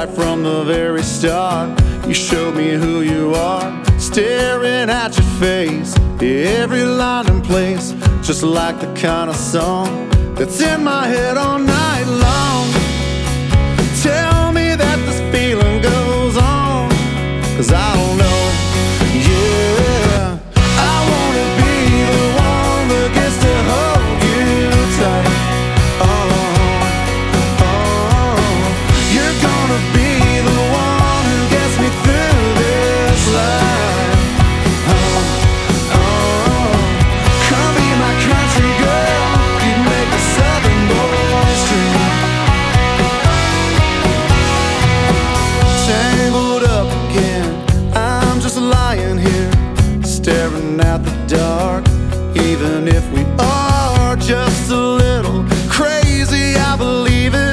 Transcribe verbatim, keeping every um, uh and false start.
right from the very start. You showed me who you are, staring at your face, every line in place, just like the kind of song that's in my head all night long. Tell me that this feeling goes on, 'cause I don't know. Yeah, I wanna be the one that gets to hold you tight. Oh, oh, you're gonna be the one who gets me through this life. Oh, oh, come be my country girl, you'd make a southern boy's dream. Tangled up again, I'm just lying here, staring at the dark. Even if we are just a little crazy, I believe it.